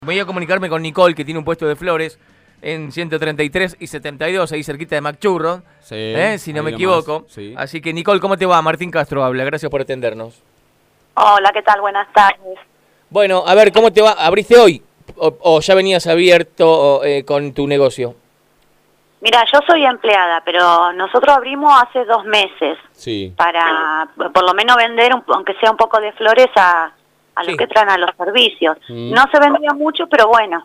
Voy a comunicarme con Nicole, que tiene un puesto de flores en 133 y 72, ahí cerquita de Macchurro, Sí, si no me equivoco. Sí. Así que, Nicole, ¿cómo te va? Martín Castro habla, gracias por atendernos. Hola, ¿qué tal? Buenas tardes. Bueno, a ver, ¿cómo te va? ¿Abriste hoy? ¿O ya venías abierto con tu negocio? Mira, yo soy empleada, pero nosotros abrimos hace 2 meses Sí. para por lo menos vender, aunque sea un poco de flores, a Sí. los que traen a los servicios. Mm. No se vendía mucho, pero bueno,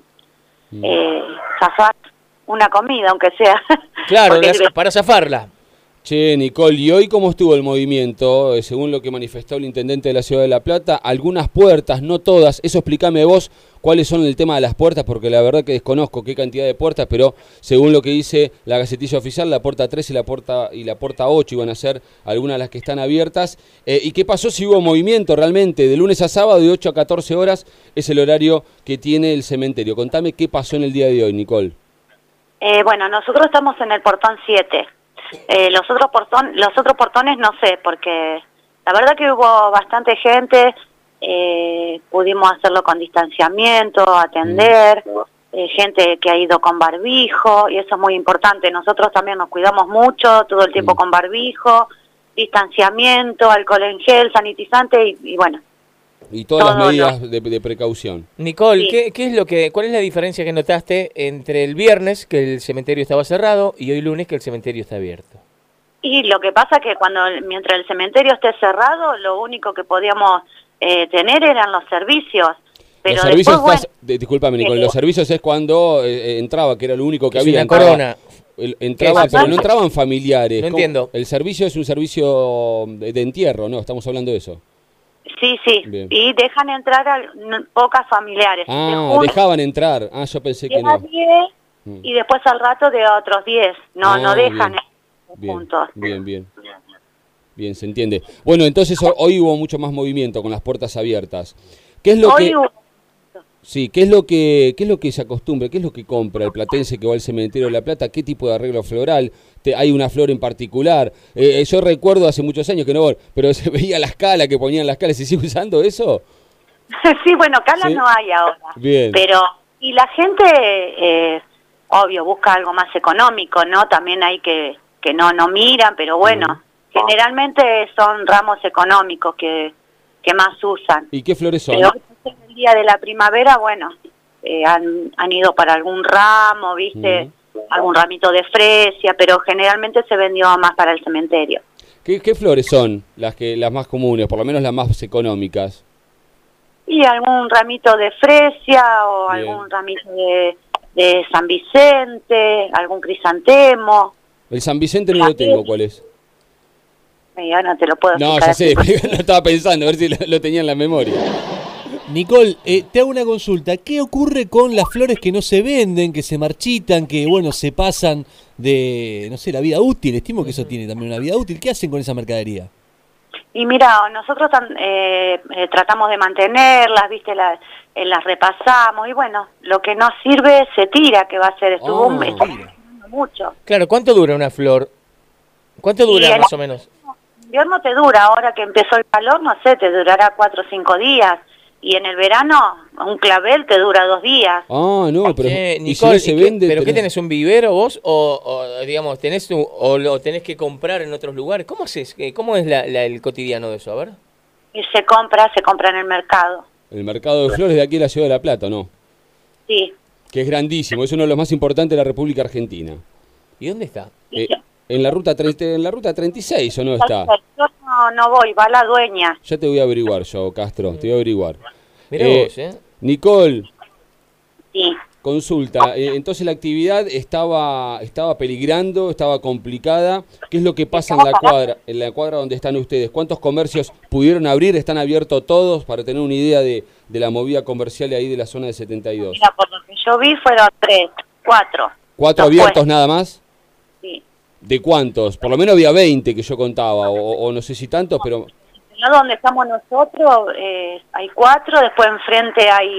zafar una comida, aunque sea. Claro, Porque- para zafarla. Che, Nicole, ¿y hoy cómo estuvo el movimiento? Según lo que manifestó el intendente de la Ciudad de La Plata, algunas puertas, no todas. Eso explícame vos cuáles son el tema de las puertas, porque la verdad que desconozco qué cantidad de puertas, pero según lo que dice la Gacetilla Oficial, la puerta 3 y la puerta 8 iban a ser algunas de las que están abiertas. ¿Y qué pasó si hubo movimiento realmente? De lunes a sábado, de 8 a 14 horas, es el horario que tiene el cementerio. Contame qué pasó en el día de hoy, Nicole. Bueno, nosotros estamos en el portón 7. Los otros portones no sé, porque la verdad que hubo bastante gente, pudimos hacerlo con distanciamiento, atender, gente que ha ido con barbijo, y eso es muy importante. Nosotros también nos cuidamos mucho, todo el tiempo con barbijo, distanciamiento, alcohol en gel, sanitizante, y bueno. Y todas las Todo medidas de precaución. Nicole, Sí. ¿cuál es la diferencia que notaste entre el viernes, que el cementerio estaba cerrado, y hoy lunes, que el cementerio está abierto? Y lo que pasa que mientras el cementerio esté cerrado, lo único que podíamos tener eran los servicios. Pero Los servicios, después, discúlpame, Nicole, los servicios es cuando entraba, que era lo único que Es había. una corona. Entraba, ¿Qué es pero eso? no entraban familiares. No ¿Cómo? entiendo. El servicio es un servicio de entierro, ¿no? Estamos hablando de eso. sí, Bien. y dejan entrar a pocas familiares. Ah, dejaban entrar. Ah, yo pensé que a no. 10 Mm. y después al rato de otros 10. No, Ah, no dejan bien. juntos. Bien, se entiende. Bueno, entonces hoy hubo mucho más movimiento con las puertas abiertas. ¿Qué es lo Hoy que... hubo- Sí, qué es lo que se acostumbra? ¿Qué es lo que compra el platense que va al cementerio de La Plata? ¿Qué tipo de arreglo floral? ¿Hay una flor en particular? Yo recuerdo hace muchos años que no, pero se veía las calas que ponían las calas. ¿Se sigue usando eso? sí, bueno, calas ¿Sí? no hay ahora. Bien. Pero, y la gente, obvio, busca algo más económico, ¿no? También hay que no miran, pero bueno, generalmente son ramos económicos que más usan. ¿Y qué flores son? Pero hoy, en el día de la primavera, bueno, han ido para algún ramo, ¿viste? Algún ramito de fresia, pero generalmente se vendió más para el cementerio. ¿Qué flores son las más comunes, por lo menos las más económicas? Y algún ramito de fresia o Bien. algún ramito de San Vicente, algún crisantemo. El San Vicente no lo tengo, ¿cuál es? Ya no te lo puedo No, explicar ya sé, así. lo estaba pensando, a ver si lo tenía en la memoria. Nicole, te hago una consulta. ¿Qué ocurre con las flores que no se venden, que se marchitan, que bueno, se pasan de, no sé, la vida útil? Estimo que eso tiene también una vida útil. ¿Qué hacen con esa mercadería? Y mira, nosotros tratamos de mantenerlas, ¿viste? Las repasamos y bueno, lo que no sirve se tira, que va a ser, estuvo mucho. Claro, ¿cuánto dura una flor? ¿Cuánto dura Y más o menos? Invierno te dura, ahora que empezó el calor, no sé, te durará 4 o 5 días. Y en el verano, un clavel te dura 2 días. Ah, no, pero Che, y si Nicole, no se vende... ¿pero qué tenés, un vivero vos? O digamos, o lo tenés que comprar en otros lugares? ¿Cómo haces? ¿Cómo es el cotidiano de eso? A ver. Y se compra en el mercado. El mercado de flores de aquí de la Ciudad de La Plata, ¿no? Sí. Que es grandísimo, es uno de los más importantes de la República Argentina. ¿Y dónde está? En la ruta 36, ¿o no está? Yo no voy, va la dueña. Ya te voy a averiguar yo, Castro, te voy a averiguar. Mirá vos, Nicole, Sí. consulta, entonces la actividad estaba peligrando, estaba complicada. ¿Qué es lo que pasa en la cuadra donde están ustedes? ¿Cuántos comercios pudieron abrir? ¿Están abiertos todos? Para tener una idea de la movida comercial ahí de la zona de 72. Mira, por lo que yo vi fueron 3, 4. ¿4 abiertos nada más? Sí. ¿De cuántos? Por lo menos había 20 que yo contaba, o no sé si tantos, pero... No, donde estamos nosotros hay 4, después enfrente hay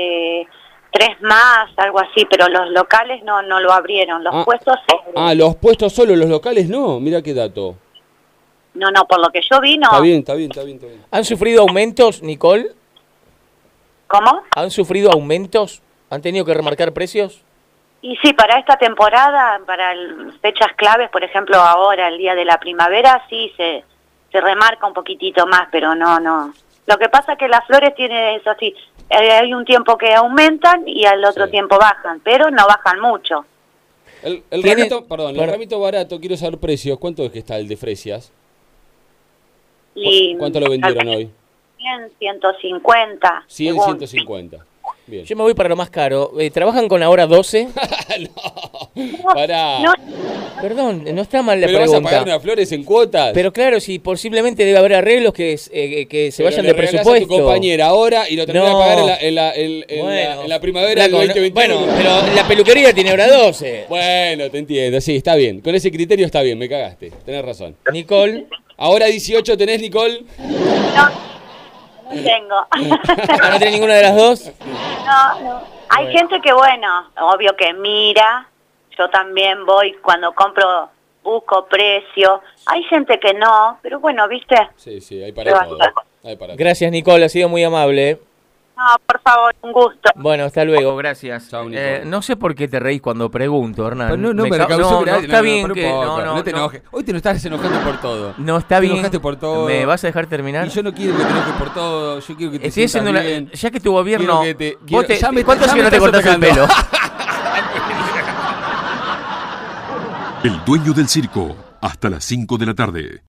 3 más, algo así, pero los locales no lo abrieron, los puestos sí. Los puestos solo, los locales no, mira qué dato. No, por lo que yo vi no. Está bien. ¿Han sufrido aumentos, Nicole? ¿Cómo? ¿Han sufrido aumentos ¿Han tenido que remarcar precios? Y sí, para esta temporada, para fechas claves, por ejemplo, ahora, el día de la primavera, sí se remarca un poquitito más, pero no. Lo que pasa es que las flores tienen eso así, hay un tiempo que aumentan y al otro tiempo bajan, pero no bajan mucho. El ramito barato, quiero saber precios. ¿Cuánto es que está el de fresias? Y ¿Cuánto lo vendieron hoy? 100, 150. 100, según. 150. Bien. Yo me voy para lo más caro. ¿Trabajan con la hora 12? Pará. No, Perdón, no está mal la ¿Pero vas a pregunta. pagar unas flores en cuotas? Pero claro, si posiblemente debe haber arreglos que se Pero vayan le de regalás presupuesto. a tu compañera ahora y lo terminás No. de pagar en la primavera del Flaco, 2021. Bueno, pero la peluquería tiene hora 12. Bueno, te entiendo, sí, está bien. Con ese criterio está bien, me cagaste. Tenés razón. Nicole, Ahora 18 tenés, Nicole. no tengo. ¿no tiene ninguna de las dos? No. Hay gente que, bueno, obvio que mira. Yo también voy cuando compro, busco precio. Hay gente que no, pero bueno, ¿viste? Sí, hay para todo. Hay para todo. Gracias, Nicole, ha sido muy amable. No, por favor, un gusto. Bueno, hasta luego, gracias. Chao, Nicole. No sé por qué te reís cuando pregunto, Hernán. Pero no, Me pero ca- causó no, gracia. está bien pero que... poco. No te enojes. Hoy te lo estás enojando por todo. No está Te bien. enojaste por todo. ¿Me vas a dejar terminar? Y yo no quiero que te enojes por todo. Yo quiero que te Estoy sientas haciendo bien. ya que tu gobierno... Quiero que te- vos quiero- ya me- ¿Cuánto ya hace que me no te estás cortás el pelo? atacando. El dueño del circo, hasta las 5 de la tarde.